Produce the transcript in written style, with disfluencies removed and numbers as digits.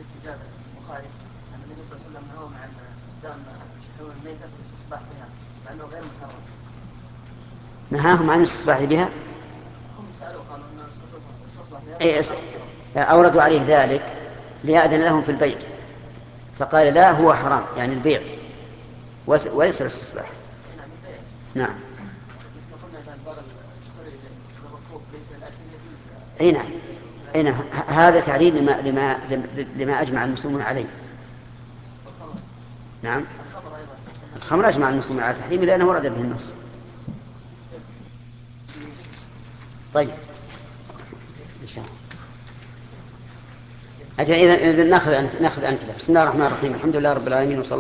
إجابة البخاري أن النبي صلى الله عليه وسلم نهى عن استخدام شحوم الميتة في الاستصباح بها مع أنه غير محرم. نهاهم عن الاستصباح بها. هم سألوا قالوا أنه استصبح أي بها. أوردوا عليه ذلك ليأذن لهم في البيع، فقال لا هو حرام، يعني البيع وليس الاستصباح. نعم البيع. نعم. مثل قلنا إذا بار الشتري للركوب ليس الأكل يجوز. أي نعم. أي نعم. هذا تعليل لما أجمع المسلمون عليه. والخمر. نعم. الخمر أيضا. الخمر أجمع المسلمون على تحريمه لأنه ورد به النص. طيب إن شاء الله. أجل إذا نأخذ أمثلة. بسم الله الرحمن الرحيم. الحمد لله رب العالمين وصلى